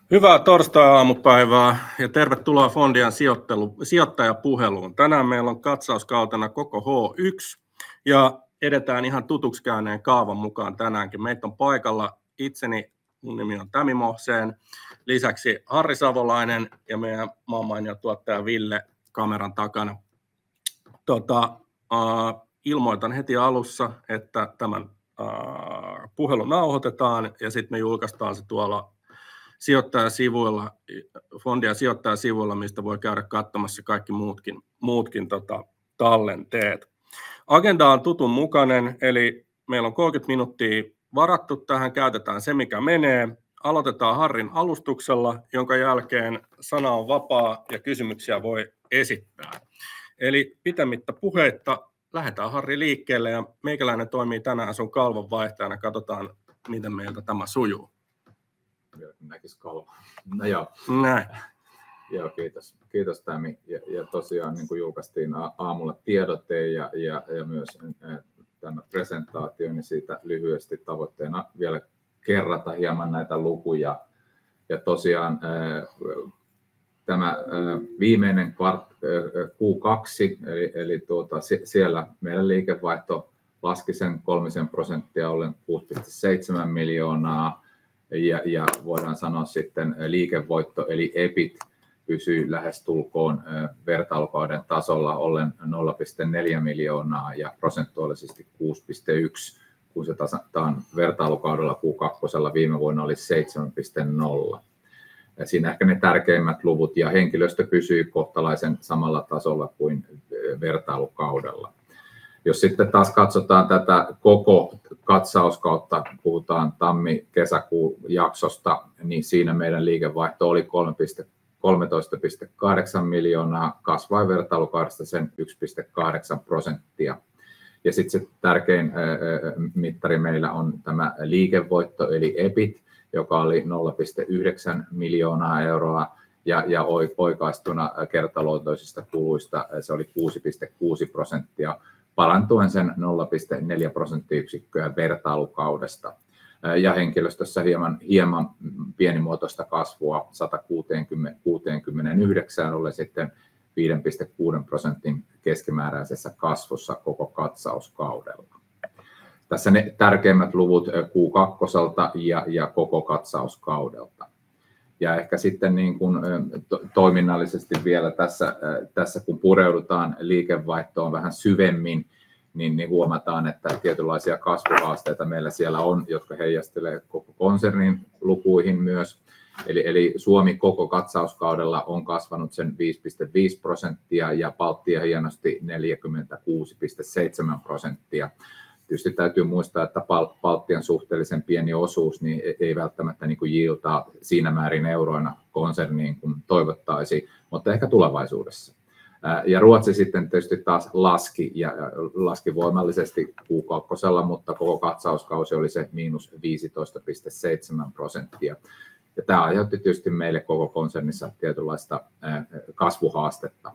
Hyvää torstai-aamupäivää ja tervetuloa Fondian sijoittajapuheluun. Tänään meillä on katsauskautena koko H1 ja edetään ihan tutuksi käyneen kaavan mukaan tänäänkin. Meitä on paikalla mun nimi on Tämi Mohseen, lisäksi Harri Savolainen ja meidän maanmainio tuottaja Ville kameran takana. Ilmoitan heti alussa, että tämän puhelu nauhoitetaan ja sitten me julkaistaan se tuolla sijoittajasivuilla, Fondian sijoittajasivuilla, mistä voi käydä katsomassa kaikki muutkin tallenteet. Agenda on tutun mukainen, eli meillä on 30 minuuttia varattu tähän, käytetään se mikä menee. Aloitetaan Harrin alustuksella, jonka jälkeen sana on vapaa ja kysymyksiä voi esittää. Eli pitämättä puheitta lähdetään Harri liikkeelle ja meikäläinen toimii tänään sun kalvon vaihtajana. Katsotaan, miten meiltä tämä sujuu. Näkisi kalvon. No joo. Näin. Joo, kiitos Tämi. Ja tosiaan niin kuin julkaistiin aamulla tiedote ja myös tämä presentaatio, niin siitä lyhyesti tavoitteena vielä kerrata hieman näitä lukuja. Ja tosiaan tämä viimeinen Q2, eli siellä meidän liikevaihto laski sen 3% ollen 6,7 miljoonaa. Ja voidaan sanoa sitten liikevoitto eli EBIT pysyi lähestulkoon vertailukauden tasolla ollen 0,4 miljoonaa ja prosentuaalisesti 6,1, kun se tasataan vertailukaudella Q2 viime vuonna oli 7,0. Siinä ehkä ne tärkeimmät luvut ja henkilöstö pysyi kohtalaisen samalla tasolla kuin vertailukaudella. Jos sitten taas katsotaan tätä koko katsauskautta, puhutaan tammi-kesäkuun jaksosta, niin siinä meidän liikevaihto oli 13,8 miljoonaa, kasvai vertailukaudesta sen 1,8%. Ja sitten se tärkein mittari meillä on tämä liikevoitto eli EBIT, joka oli 0,9 miljoonaa euroa ja oikaistuna kertaluontoisista kuluista se oli 6,6%. Parantuen sen 0,4 prosenttiyksikköä vertailukaudesta. Ja henkilöstössä hieman pienimuotoista kasvua 169 oli sitten 5,6% keskimääräisessä kasvussa koko katsauskaudella. Tässä ne tärkeimmät luvut Q2 ja koko katsauskaudelta. Ja ehkä sitten niin kuin toiminnallisesti vielä tässä kun pureudutaan liikevaihtoon vähän syvemmin, niin huomataan, että tietynlaisia kasvuhaasteita meillä siellä on, jotka heijastelee koko konsernin lukuihin myös. Eli Suomi koko katsauskaudella on kasvanut sen 5,5% ja Baltia hienosti 46,7%. Tietysti täytyy muistaa, että Baltian suhteellisen pieni osuus niin ei välttämättä niin kuin yieldaa siinä määrin euroina konserniin kuin toivottaisiin, mutta ehkä tulevaisuudessa. Ja Ruotsi sitten tietysti taas laski voimallisesti Q2, mutta koko katsauskausi oli se -15,7%. Ja tämä aiheutti tietysti meille koko konsernissa tietynlaista kasvuhaastetta.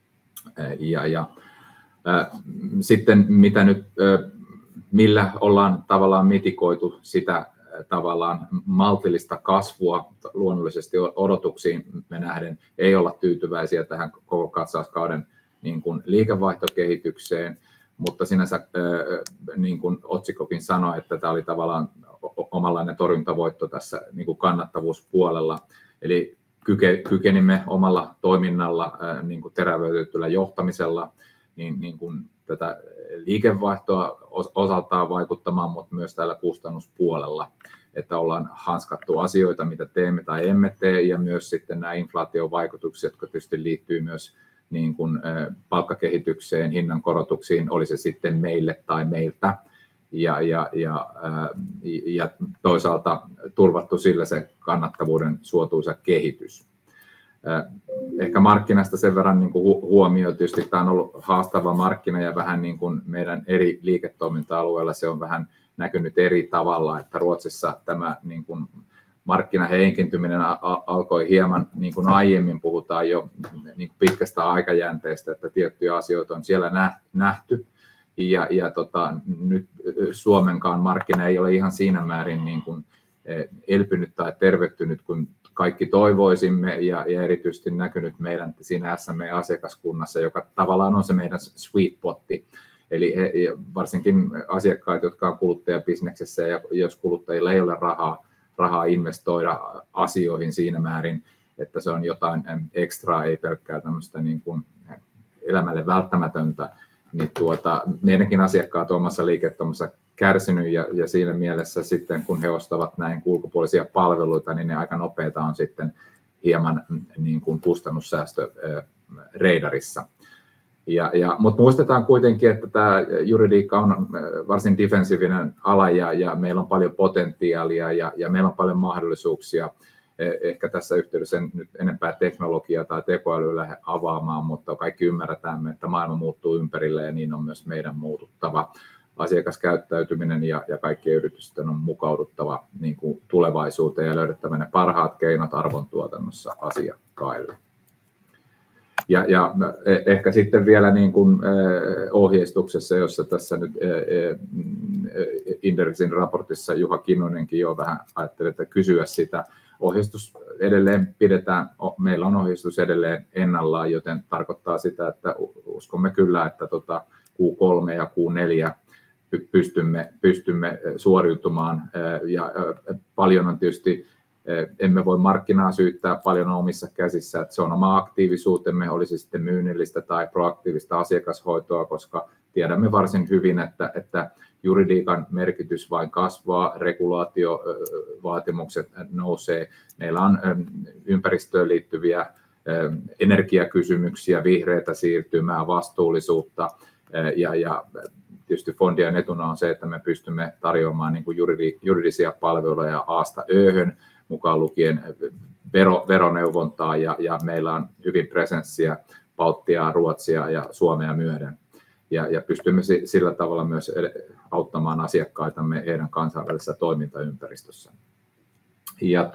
Sitten mitä nyt millä ollaan tavallaan mitikoitu sitä tavallaan maltillista kasvua luonnollisesti odotuksiin me nähden ei olla tyytyväisiä tähän koko katsauskauden niin kuin liikevaihtokehitykseen, mutta sinänsä niin kuin otsikkokin sanoi, että tämä oli tavallaan omanlainen torjuntavoitto tässä niin kuin kannattavuuspuolella, eli kykenimme omalla toiminnalla niin kuin terävöitetyllä johtamisella niin kuin tätä liikevaihtoa osaltaan vaikuttamaan, mutta myös täällä kustannuspuolella, että ollaan hanskattu asioita, mitä teemme tai emme tee, ja myös sitten nämä inflaatiovaikutukset, jotka tietysti liittyy myös niin kuin palkkakehitykseen, hinnankorotuksiin, oli se sitten meille tai meiltä, ja toisaalta turvattu sillä se kannattavuuden suotuisa kehitys. Ehkä markkinasta sen verran niin kuin huomio, tietysti tämä on ollut haastava markkina ja vähän niin kuin meidän eri liiketoiminta-alueilla se on vähän näkynyt eri tavalla, että Ruotsissa tämä niin kuin markkinan heikentyminen alkoi hieman, niin kuin aiemmin puhutaan jo niin kuin pitkästä aikajänteestä, että tiettyjä asioita on siellä nähty ja nyt Suomenkaan markkina ei ole ihan siinä määrin niin kuin elpynyt tai tervehtynyt kuin kaikki toivoisimme ja erityisesti näkynyt meidän siinä SME-asiakaskunnassa, joka tavallaan on se meidän sweet spotti. Eli varsinkin asiakkaat, jotka on kuluttajabisneksessä ja jos kuluttajilla ei ole rahaa investoida asioihin siinä määrin, että se on jotain ekstraa, ei pelkkää tämmöistä niin kuin elämälle välttämätöntä, niin meidänkin asiakkaat on omassa liiketoimassa kärsinyt ja siinä mielessä sitten kun he ostavat näin ulkopuolisia palveluita, niin ne aika nopeita on sitten hieman niin kuin kustannussäästöreidarissa. Mutta muistetaan kuitenkin, että tämä juridiikka on varsin defensiivinen ala ja meillä on paljon potentiaalia ja meillä on paljon mahdollisuuksia. Ehkä tässä yhteydessä en nyt enempää teknologiaa tai tekoälyä lähde avaamaan, mutta kaikki ymmärretään, että maailma muuttuu ympärille ja niin on myös meidän muututtava. Asiakaskäyttäytyminen ja kaikkien yritysten on mukauduttava niin kuin tulevaisuuteen ja löydettävä ne parhaat keinot arvontuotannossa asiakkaille. Ja ehkä sitten vielä niin kuin ohjeistuksessa, jossa tässä nyt Indersin raportissa Juha Kinnunenkin jo vähän ajattelee, että kysyä sitä. Ohjeistus edelleen meillä on ohjeistus edelleen ennallaan, joten tarkoittaa sitä, että uskomme kyllä, että Q3 ja Q4 pystymme suoriutumaan ja paljon on tietysti, emme voi markkinaa syyttää, paljon on omissa käsissä, että se on oma aktiivisuutemme, olisi sitten myynnillistä tai proaktiivista asiakashoitoa, koska tiedämme varsin hyvin, että juridiikan merkitys vain kasvaa, regulaatiovaatimukset nousee, meillä on ympäristöön liittyviä energiakysymyksiä, vihreätä siirtymää, vastuullisuutta ja tietysti Fondian etuna on se, että me pystymme tarjoamaan niin kuin juridisia palveluja A:sta Ö:hön, mukaan lukien veroneuvontaa ja meillä on hyvin presenssiä Baltiaa, Ruotsia ja Suomea myöden. Ja pystymme sillä tavalla myös auttamaan asiakkaitamme heidän kansainvälisessä toimintaympäristössä. Ja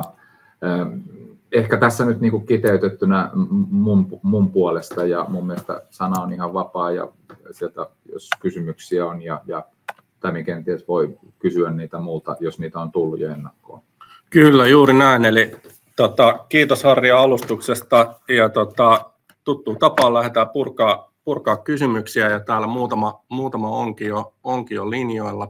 ehkä tässä nyt niin kuin kiteytettynä mun puolesta ja mun mielestä sana on ihan vapaa ja sieltä jos kysymyksiä on ja Tämi kenties voi kysyä niitä multa, jos niitä on tullut jo ennakkoon. Kyllä, juuri näin. Eli kiitos Harri alustuksesta ja tuttuun tapaan lähdetään purkaa kysymyksiä ja täällä muutama onkin jo linjoilla.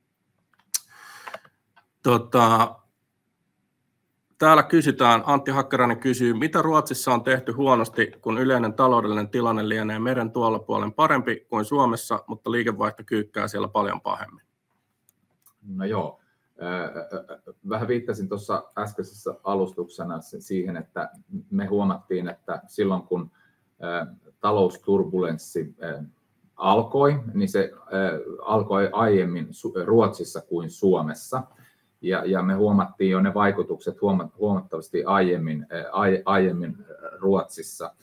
Täällä kysytään, Antti Hakkarainen kysyy, mitä Ruotsissa on tehty huonosti, kun yleinen taloudellinen tilanne lienee meren tuolla puolen parempi kuin Suomessa, mutta liikevaihto kyykkää siellä paljon pahemmin? No joo, vähän viittasin tuossa äskeisessä alustuksena siihen, että me huomattiin, että silloin kun talousturbulenssi alkoi, niin se alkoi aiemmin Ruotsissa kuin Suomessa. Ja me huomattiin jo ne vaikutukset huomattavasti aiemmin Ruotsissa.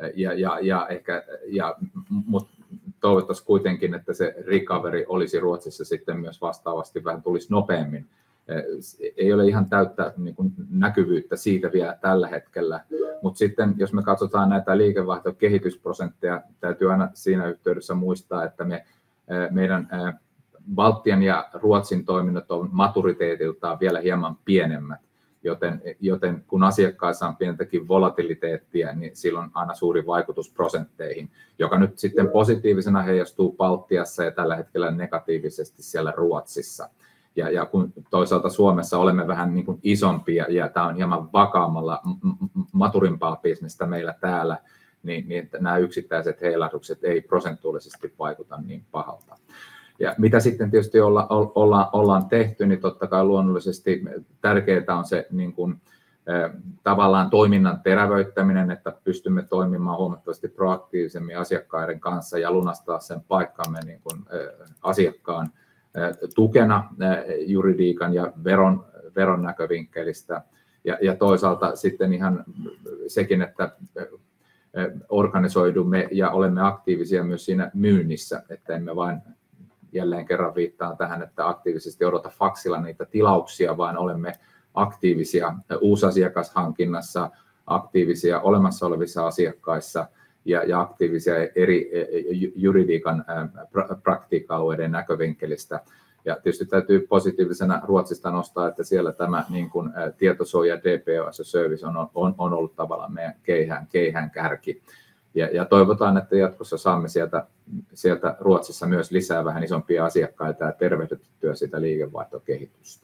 Mutta toivottavasti kuitenkin, että se recovery olisi Ruotsissa sitten myös vastaavasti vähän tulisi nopeammin. Ei ole ihan täyttä niin kuin näkyvyyttä siitä vielä tällä hetkellä, mutta sitten jos me katsotaan näitä liikevaihtokehitysprosentteja, täytyy aina siinä yhteydessä muistaa, että meidän Baltian ja Ruotsin toiminnot on maturiteetiltaan vielä hieman pienemmät, joten kun asiakkaissa on pientäkin volatiliteettia, niin sillä on aina suuri vaikutus prosentteihin, joka nyt sitten positiivisena heijastuu Baltiassa ja tällä hetkellä negatiivisesti siellä Ruotsissa. Ja kun toisaalta Suomessa olemme vähän niin kuin isompia ja tämä on hieman vakaammalla, maturimpaa bisnestä meillä täällä, niin nämä yksittäiset heilahdukset ei prosentuaalisesti vaikuta niin pahalta. Ja mitä sitten tietysti ollaan tehty, niin totta kai luonnollisesti tärkeää on se niin kuin, tavallaan toiminnan terävöittäminen, että pystymme toimimaan huomattavasti proaktiivisemmin asiakkaiden kanssa ja lunastaa sen paikkamme niin kuin, asiakkaan tukena juridiikan ja veron näkövinkkelistä. Ja toisaalta sitten ihan sekin, että organisoidumme ja olemme aktiivisia myös siinä myynnissä, että emme vain jälleen kerran viittaan tähän, että aktiivisesti odota faksilla niitä tilauksia, vaan olemme aktiivisia uusasiakashankinnassa, aktiivisia olemassa olevissa asiakkaissa ja aktiivisia eri juridiikan praktiikka-alueiden näkövinkkelistä. Ja tietysti täytyy positiivisena Ruotsista nostaa, että siellä tämä niin kuin tietosuoja DPO as a service on ollut tavallaan meidän keihään kärki. Ja toivotaan, että jatkossa saamme sieltä Ruotsissa myös lisää vähän isompia asiakkaita ja tervehdytettyä sitä liikevaihtokehitystä.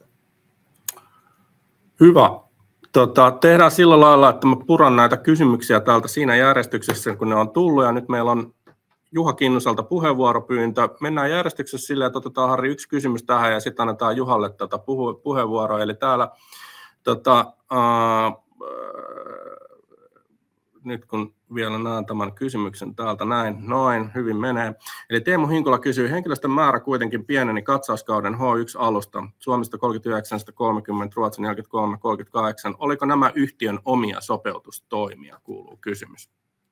Hyvä. Tehdään sillä lailla, että mä puran näitä kysymyksiä täältä siinä järjestyksessä, kun ne on tullut. Ja nyt meillä on Juha Kinnuselta puheenvuoropyyntö. Mennään järjestyksessä silleen, että otetaan Harri yksi kysymys tähän ja sitten annetaan Juhalle puheenvuoroa. Eli täällä nyt kun vielä näen tämän kysymyksen täältä noin, hyvin menee. Eli Teemu Hinkola kysyy, henkilöstön määrä kuitenkin pieneni katsauskauden H1-alusta, Suomesta 39, 30, Ruotsin 43, 38. Oliko nämä yhtiön omia sopeutustoimia, kuuluu kysymys?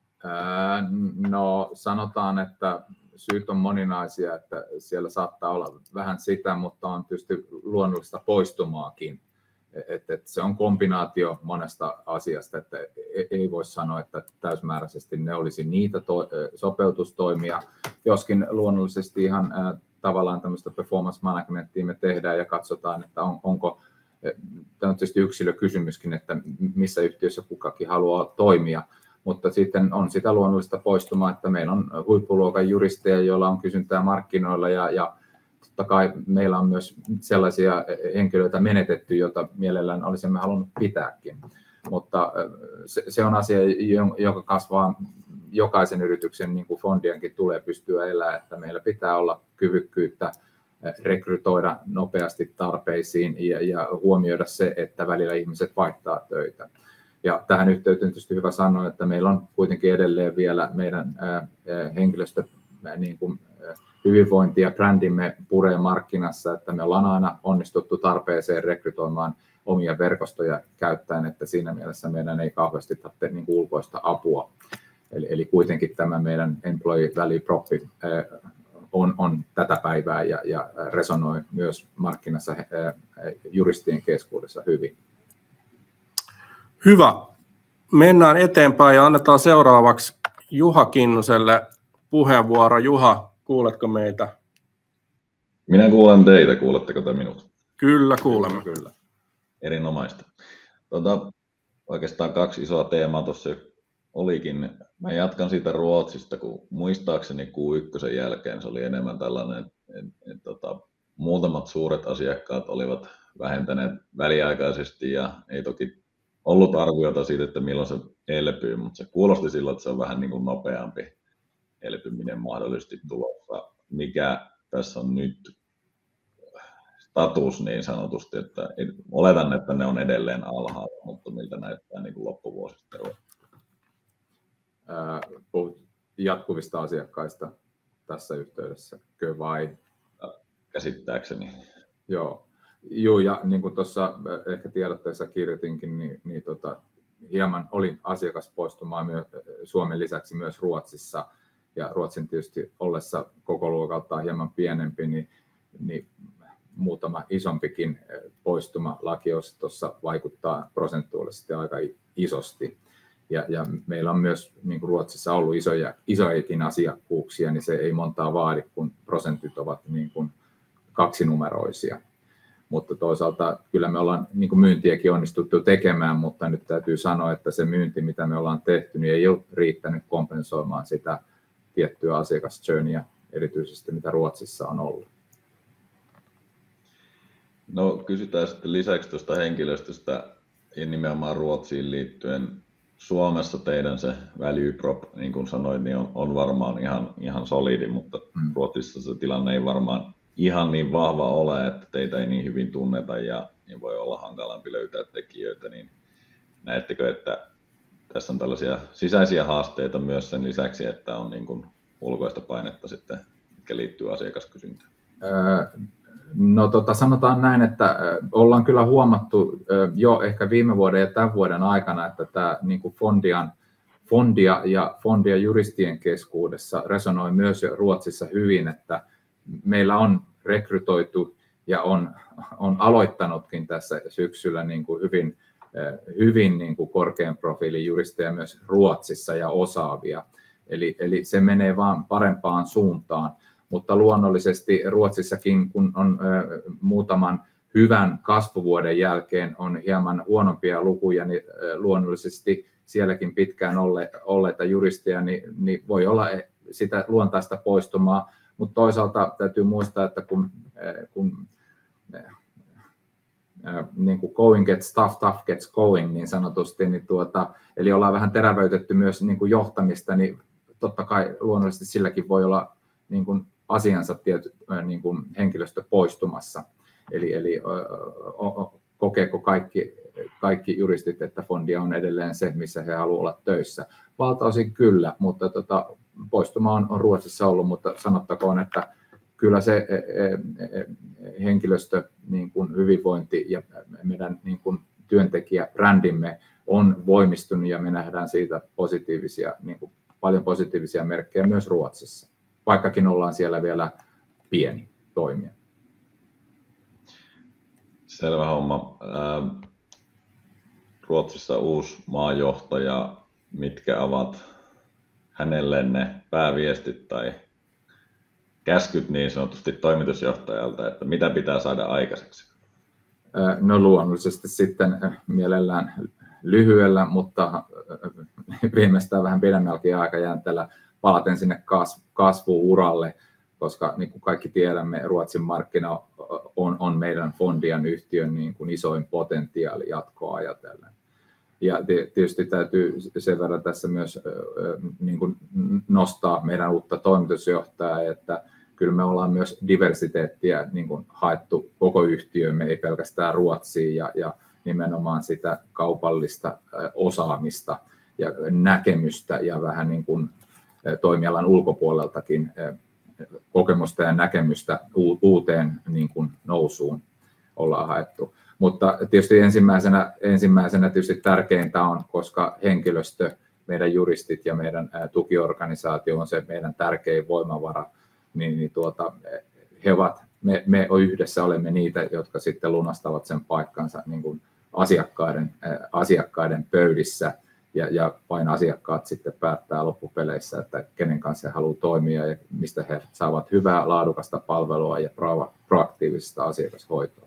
No sanotaan, että syyt on moninaisia, että siellä saattaa olla vähän sitä, mutta on tietysti luonnollista poistumaakin. Että se on kombinaatio monesta asiasta, että ei voi sanoa, että täysmääräisesti ne olisi niitä sopeutustoimia, joskin luonnollisesti ihan tavallaan tämmöistä performance managementia me tehdään ja katsotaan, että onko, tämä on tietysti yksilökysymyskin, että missä yhtiössä kukakin haluaa toimia, mutta sitten on sitä luonnollista poistumaa, että meillä on huippuluokan juristeja, joilla on kysyntää markkinoilla ja totta kai meillä on myös sellaisia henkilöitä menetetty, joita mielellään olisimme halunnut pitääkin, mutta se on asia, joka kasvaa jokaisen yrityksen, niin kuin fondiankin tulee pystyä elämään, että meillä pitää olla kyvykkyyttä rekrytoida nopeasti tarpeisiin ja huomioida se, että välillä ihmiset vaihtaa töitä. Ja tähän yhteyteen tietysti hyvä sanoa, että meillä on kuitenkin edelleen vielä meidän henkilöstö niin kuin hyvinvointi ja brändimme puree markkinassa, että me ollaan aina onnistuttu tarpeeseen rekrytoimaan omia verkostoja käyttäen, että siinä mielessä meidän ei kauheasti tarvitse niin kuin ulkoista apua. Eli kuitenkin tämä meidän employee value prop on tätä päivää ja resonoi myös markkinassa juristien keskuudessa hyvin. Hyvä. Mennään eteenpäin ja annetaan seuraavaksi Juha Kinnuselle puheenvuoro. Juha, kuuletko meitä? Minä kuulen teitä, kuuletteko te minut? Kyllä, kuulemme. Kyllä. Erinomaista. Oikeastaan kaksi isoa teemaa tuossa olikin. Mä jatkan siitä Ruotsista, kun muistaakseni Q1 jälkeen se oli enemmän tällainen, että muutamat suuret asiakkaat olivat vähentäneet väliaikaisesti ja ei toki ollut arviota siitä, että milloin se elpyy, mutta se kuulosti silloin, että se on vähän niin kuin nopeampi elpyminen mahdollisesti tulossa. Mikä tässä on nyt status niin sanotusti, että oletan, että ne on edelleen alhaalla, mutta miltä näyttää niin kuin loppuvuosista? Puhut jatkuvista asiakkaista tässä yhteydessä, vai? Käsittääkseni. Joo, ja niin kuin tuossa ehkä tiedotteessa kirjoitinkin, niin hieman oli asiakaspoistumaa Suomen lisäksi myös Ruotsissa, ja Ruotsin tietysti ollessa koko luokaltaan hieman pienempi, niin muutama isompikin poistuma lakiostossa vaikuttaa prosentuaalisesti aika isosti. Ja meillä on myös niin kuin Ruotsissa ollut isojakin asiakkuuksia, niin se ei montaa vaadi, kun prosentit ovat niin kuin kaksinumeroisia. Mutta toisaalta kyllä me ollaan niin kuin myyntiäkin onnistuttu tekemään, mutta nyt täytyy sanoa, että se myynti, mitä me ollaan tehty, niin ei ole riittänyt kompensoimaan sitä tiettyä asiakasjourneya, erityisesti mitä Ruotsissa on ollut. No kysytään sitten lisäksi tuosta henkilöstöstä ja nimenomaan Ruotsiin liittyen. Suomessa teidän se value prop, niin kuin sanoin, niin on varmaan ihan solidi, mutta Ruotsissa se tilanne ei varmaan ihan niin vahva ole, että teitä ei niin hyvin tunneta ja voi olla hankalampi löytää tekijöitä. Niin näettekö, että tässä on tällaisia sisäisiä haasteita myös sen lisäksi, että on niin kuin ulkoista painetta sitten, mikä liittyy asiakaskysyntään? No sanotaan näin, että ollaan kyllä huomattu jo ehkä viime vuoden ja tämän vuoden aikana, että tämä niin kuin fondia juristien keskuudessa resonoi myös Ruotsissa hyvin, että meillä on rekrytoitu ja on aloittanutkin tässä syksyllä niin kuin hyvin niin kuin korkean profiilin juristeja myös Ruotsissa ja osaavia. Eli se menee vaan parempaan suuntaan. mutta luonnollisesti Ruotsissakin, kun on muutaman hyvän kasvuvuoden jälkeen on hieman huonompia lukuja, niin luonnollisesti sielläkin pitkään olleita juristeja, niin voi olla sitä luontaista poistumaa, mutta toisaalta täytyy muistaa, että kun niin kuin going gets tough gets going niin sanotusti, niin eli ollaan vähän terävöitetty myös niin kuin johtamista, niin totta kai luonnollisesti silläkin voi olla niin kuin asiansa tietyt niin kuin henkilöstö poistumassa. Eli kokeeko kaikki juristit, että Fondia on edelleen se, missä he haluavat olla töissä? Valtaosin kyllä, mutta poistuma on Ruotsissa ollut, mutta sanottakoon, että kyllä se henkilöstö, niin kuin hyvinvointi ja meidän niin kuin työntekijäbrändimme on voimistunut ja me nähdään siitä niin kuin paljon positiivisia merkkejä myös Ruotsissa, vaikkakin ollaan siellä vielä pieni toimija. Selvä homma. Ruotsissa uusi maajohtaja, mitkä ovat hänelle ne pääviestit tai käskyt niin sanotusti toimitusjohtajalta, että mitä pitää saada aikaiseksi? No luonnollisesti sitten mielellään lyhyellä, mutta viimeistään vähän pidemmälläkin aikajänteellä palaten sinne kasvu-uralle, koska niin kuin kaikki tiedämme, Ruotsin markkina on meidän Fondian yhtiön niin kuin isoin potentiaali jatkoa ajatellen. Ja tietysti täytyy sen verran tässä myös niin kuin nostaa meidän uutta toimitusjohtajaa, että kyllä me ollaan myös diversiteettiä niin kuin haettu koko yhtiömme, ei pelkästään Ruotsiin ja nimenomaan sitä kaupallista osaamista ja näkemystä ja vähän niin kuin toimialan ulkopuoleltakin kokemusta ja näkemystä uuteen niin kuin nousuun ollaan haettu. Mutta tietysti ensimmäisenä tietysti tärkeintä on, koska henkilöstö, meidän juristit ja meidän tukiorganisaatio on se meidän tärkein voimavara, niin me yhdessä olemme niitä, jotka sitten lunastavat sen paikkansa niin kuin asiakkaiden pöydissä ja vain asiakkaat sitten päättää loppupeleissä, että kenen kanssa he haluavat toimia ja mistä he saavat hyvää, laadukasta palvelua ja proaktiivista asiakashoitoa.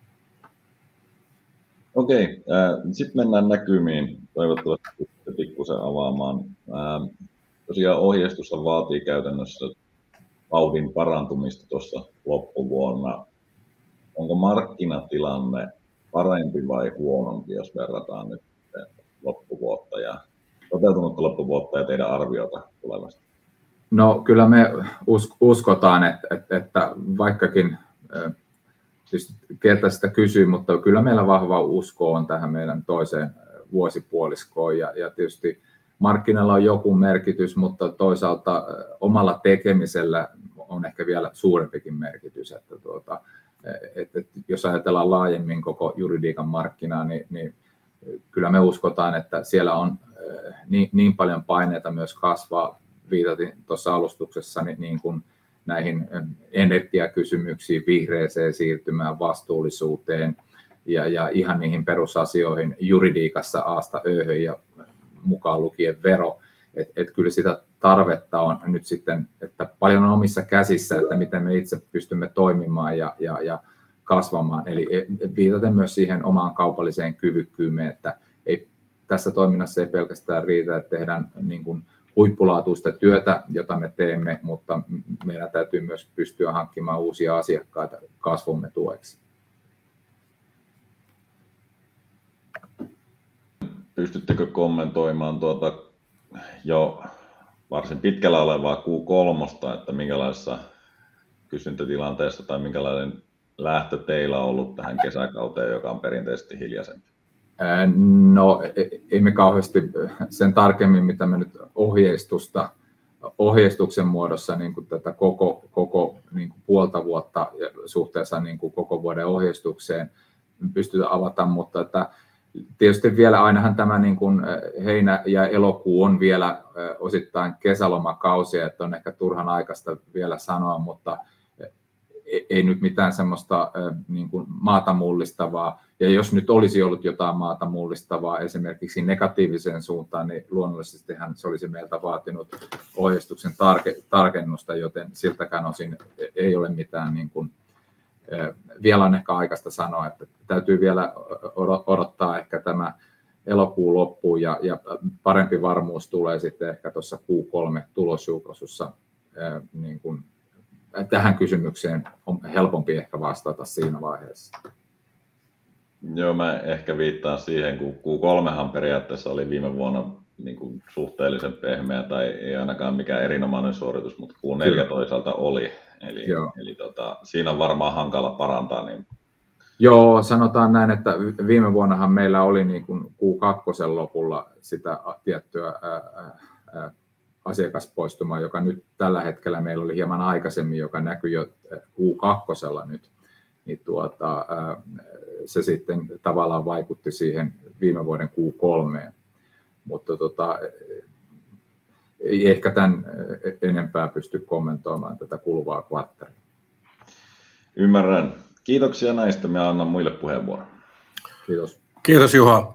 Okei, sitten mennään näkymiin, toivottavasti pikkusen avaamaan. Tosiaan ohjeistus vaatii käytännössä vauhdin parantumista tuossa loppuvuonna. Onko markkinatilanne parempi vai huonompi, jos verrataan nyt loppuvuotta ja toteutunutta loppuvuotta ja teidän arviota tulevasta? No kyllä me uskotaan, että vaikkakin siis ketä sitä kysyy, mutta kyllä meillä vahva usko on tähän meidän toiseen vuosipuoliskoon ja tietysti markkinalla on joku merkitys, mutta toisaalta omalla tekemisellä on ehkä vielä suurempikin merkitys, että jos ajatellaan laajemmin koko juridiikan markkinaa, niin kyllä me uskotaan, että siellä on niin paljon paineita myös kasvaa, viitatin tuossa alustuksessa niin kuin näihin energiakysymyksiin, vihreeseen siirtymään, vastuullisuuteen ja ihan niihin perusasioihin juridiikassa A:sta Ö:hön ja mukaan lukien vero. Et kyllä sitä tarvetta on nyt sitten, että paljon on omissa käsissä, että miten me itse pystymme toimimaan ja kasvamaan. Eli viitaten myös siihen omaan kaupalliseen kyvykkyymme, että tässä toiminnassa ei pelkästään riitä, että tehdään niin kuin huippulaatuista työtä, jota me teemme, mutta meidän täytyy myös pystyä hankkimaan uusia asiakkaita kasvumme tueksi. Pystyttekö kommentoimaan jo varsin pitkällä olevaa Q3, että minkälaisessa kysyntätilanteessa tai minkälainen lähtö teillä on ollut tähän kesäkauteen, joka on perinteisesti hiljaisempi? No emme kauheasti sen tarkemmin, mitä me nyt ohjeistuksen muodossa niin kuin tätä koko niin kuin puolta vuotta suhteessa niin kuin koko vuoden ohjeistukseen pystytään avata, mutta että tietysti vielä ainahan tämä niin kuin heinä ja elokuu on vielä osittain kesälomakausia, että on ehkä turhan aikaista vielä sanoa, mutta ei nyt mitään semmoista niin kuin maata mullistavaa. Ja jos nyt olisi ollut jotain maata mullistavaa esimerkiksi negatiiviseen suuntaan, niin luonnollisestihan se olisi meiltä vaatinut ohjeistuksen tarkennusta, joten siltäkään osin ei ole mitään, niin kuin, vielä on ehkä aikaista sanoa, että täytyy vielä odottaa ehkä tämä elokuun loppuun ja parempi varmuus tulee sitten ehkä tuossa Q3-tulosjulkaisussa. Niin kuin, tähän kysymykseen on helpompi ehkä vastata siinä vaiheessa. Joo, mä ehkä viittaan siihen, kun Q3han periaatteessa oli viime vuonna niin kuin suhteellisen pehmeä tai ei ainakaan mikään erinomainen suoritus, mutta Q4 toisaalta oli. Eli siinä on varmaan hankala parantaa. Niin... Joo, sanotaan näin, että viime vuonnahan meillä oli niin kuin Q2 lopulla sitä tiettyä asiakaspoistumaa, joka nyt tällä hetkellä meillä oli hieman aikaisemmin, joka näkyi jo Q2 nyt, niin se sitten tavallaan vaikutti siihen viime vuoden Q3, mutta ei ehkä tämän enempää pysty kommentoimaan tätä kuluvaa kvartteria. Ymmärrän. Kiitoksia näistä. Minä annan muille puheenvuoron. Kiitos. Kiitos Juha.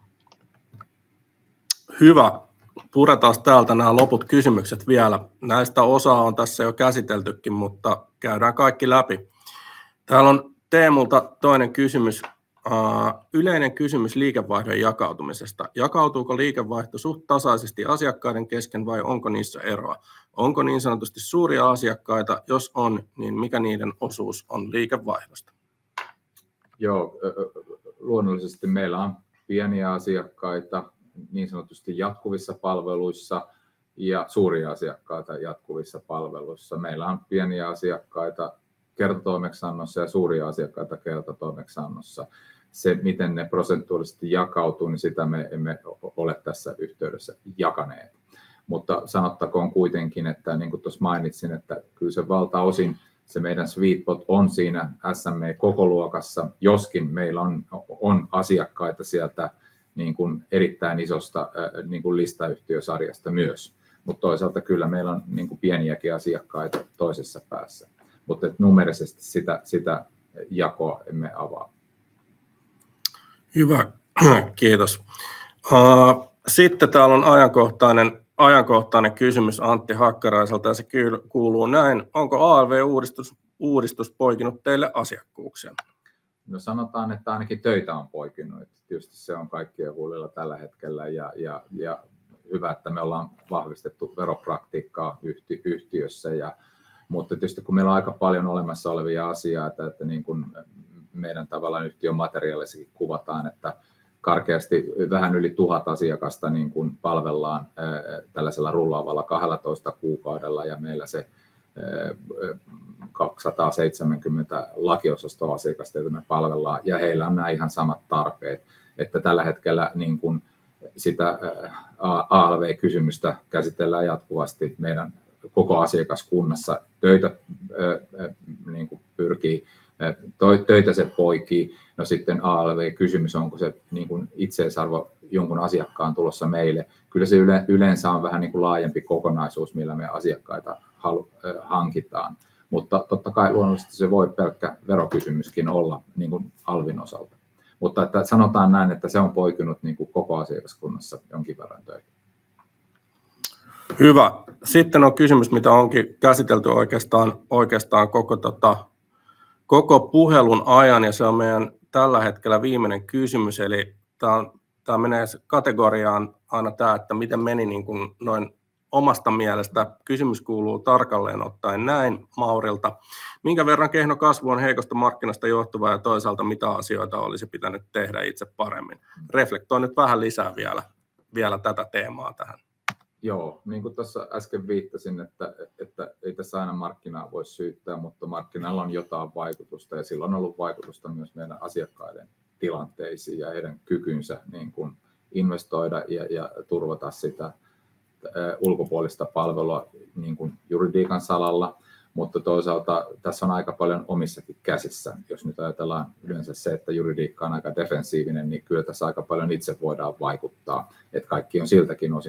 Hyvä. Puretaan täältä nämä loput kysymykset vielä. Näistä osaa on tässä jo käsiteltykin, mutta käydään kaikki läpi. Täällä on Teemulta toinen kysymys. Yleinen kysymys liikevaihdon jakautumisesta. Jakautuuko liikevaihto suht tasaisesti asiakkaiden kesken vai onko niissä eroa? Onko niin sanotusti suuria asiakkaita? Jos on, niin mikä niiden osuus on liikevaihdosta? Joo, luonnollisesti meillä on pieniä asiakkaita niin sanotusti jatkuvissa palveluissa ja suuria asiakkaita jatkuvissa palveluissa. Meillä on pieniä asiakkaita kertatoimeksiannossa ja suuria asiakkaita kertatoimeksiannossa. Se, miten ne prosentuaalisesti jakautuu, niin sitä me emme ole tässä yhteydessä jakaneet. Mutta sanottakoon kuitenkin, että niin kuin tuossa mainitsin, että kyllä se valtaosin se meidän sweet spot on siinä SME-kokoluokassa, joskin meillä on asiakkaita sieltä niin kuin erittäin isosta niin kuin listayhtiösarjasta myös. Mutta toisaalta kyllä meillä on niin kuin pieniäkin asiakkaita toisessa päässä. Mutta numerisesti sitä jakoa emme avaa. Hyvä, kiitos. Sitten täällä on ajankohtainen kysymys Antti Hakkaraiselta ja se kuuluu näin. Onko ALV-uudistus poikinut teille asiakkuuksia? No sanotaan, että ainakin töitä on poikinut. Tietysti se on kaikkien huulilla tällä hetkellä ja hyvä, että me ollaan vahvistettu veropraktiikkaa yhtiössä. Mutta tietysti kun meillä on aika paljon olemassa olevia asioita, että niin kuin meidän tavallaan yhtiön materiaalissakin kuvataan, että karkeasti vähän yli 1000 asiakasta niin kuin palvellaan tällaisella rullaavalla 12 kuukaudella ja meillä se 270 lakiosastoasiakasta, joita me palvellaan, ja heillä on nämä ihan samat tarpeet, että tällä hetkellä niin kuin sitä ALV-kysymystä käsitellään jatkuvasti meidän koko asiakaskunnassa. Töitä niin kuin pyrkii, töitä se poikii. No sitten ALV-kysymys, onko se niin kuin itseisarvo jonkun asiakkaan tulossa meille. Kyllä se yleensä on vähän niin kuin laajempi kokonaisuus, millä me asiakkaita hankitaan. Mutta totta kai luonnollisesti se voi pelkkä verokysymyskin olla niin kuin alvin osalta. Mutta että sanotaan näin, että se on poikinut niin kuin koko asiakaskunnassa jonkin verran töitä. Hyvä. Sitten on kysymys, mitä onkin käsitelty oikeastaan koko puhelun ajan, ja se on meidän tällä hetkellä viimeinen kysymys. Eli tämä menee kategoriaan aina tämä, että miten meni niin kuin noin omasta mielestä. Kysymys kuuluu tarkalleen ottaen näin Maurilta. Minkä verran kehno kasvu on heikosta markkinasta johtuvaa ja toisaalta mitä asioita olisi pitänyt tehdä itse paremmin? Reflektoi nyt vähän lisää vielä tätä teemaa tähän. Joo, niin kuin tuossa äsken viittasin, että ei tässä aina markkinaa voi syyttää, mutta markkinalla on jotain vaikutusta ja sillä on ollut vaikutusta myös meidän asiakkaiden tilanteisiin ja heidän kykynsä niin kuin investoida ja turvata sitä ulkopuolista palvelua niin kuin juridiikan salalla, mutta toisaalta tässä on aika paljon omissakin käsissä. Jos nyt ajatellaan yleensä se, että juridiikka on aika defensiivinen, niin kyllä tässä aika paljon itse voidaan vaikuttaa, että kaikki on siltäkin osin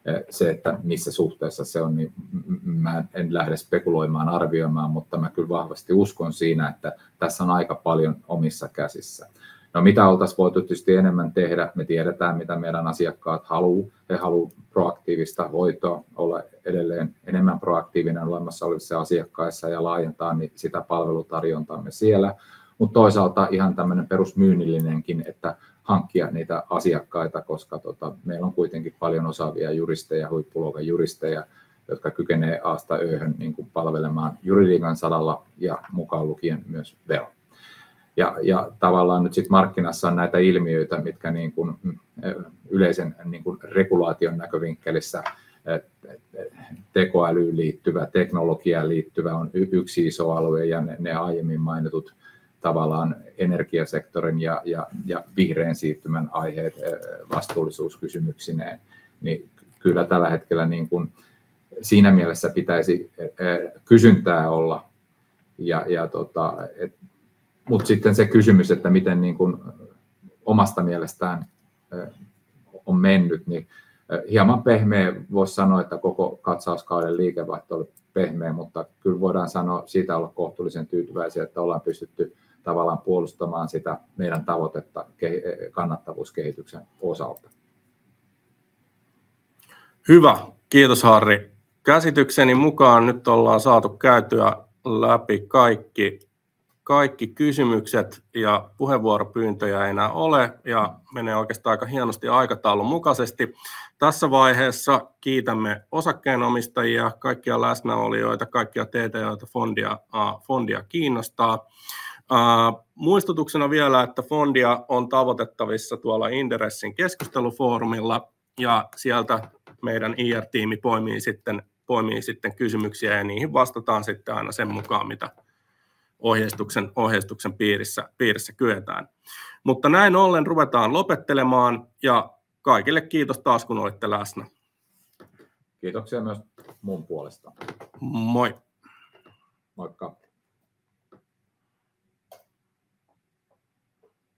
Se, että missä suhteessa se on, niin mä en lähde spekuloimaan, arvioimaan, mutta mä kyllä vahvasti uskon siinä, että tässä on aika paljon omissa käsissä. No mitä oltaisiin voitu tietysti enemmän tehdä? Me tiedetään, mitä meidän asiakkaat haluaa. He haluavat proaktiivista hoitoa, olla edelleen enemmän proaktiivinen olemassa olevissa asiakkaissa ja laajentaa sitä palvelutarjontaamme siellä. Mutta toisaalta ihan tämmöinen perusmyynnillinenkin, että hankkia niitä asiakkaita, koska meillä on kuitenkin paljon osaavia juristeja, huippuluokan juristeja, jotka kykenevät A:sta Ö:hön niin kuin palvelemaan juridiikan saralla ja mukaan lukien myös vero. Ja tavallaan nyt sitten markkinassa on näitä ilmiöitä, mitkä niin kuin yleisen niin kuin regulaation näkövinkkelissä tekoälyyn liittyvä, teknologiaan liittyvä on yksi iso alue, ja ne aiemmin mainitut tavallaan energiasektorin ja vihreän siirtymän aiheet vastuullisuuskysymyksineen, niin kyllä tällä hetkellä niin kuin siinä mielessä pitäisi kysyntää olla. Mutta sitten se kysymys, että miten niin kuin omasta mielestään on mennyt, niin hieman pehmeä, voisi sanoa, että koko katsauskauden liikevaihto oli pehmeä, mutta kyllä voidaan sanoa siitä olla kohtuullisen tyytyväisiä, että ollaan pystytty tavallaan puolustamaan sitä meidän tavoitetta kannattavuuskehityksen osalta. Hyvä, kiitos Harri. Käsitykseni mukaan nyt ollaan saatu käytyä läpi kaikki kysymykset ja puheenvuoropyyntöjä ei enää ole ja menee oikeastaan aika hienosti aikataulun mukaisesti. Tässä vaiheessa kiitämme osakkeenomistajia, kaikkia läsnäolijoita, kaikkia teitä, joita Fondia kiinnostaa. Muistutuksena vielä, että Fondia on tavoitettavissa tuolla Inderessin keskustelufoorumilla ja sieltä meidän IR-tiimi poimii sitten kysymyksiä ja niihin vastataan sitten aina sen mukaan, mitä ohjeistuksen piirissä kyetään. Mutta näin ollen ruvetaan lopettelemaan ja kaikille kiitos taas, kun olitte läsnä. Kiitoksia myös mun puolesta. Moi. Moikka.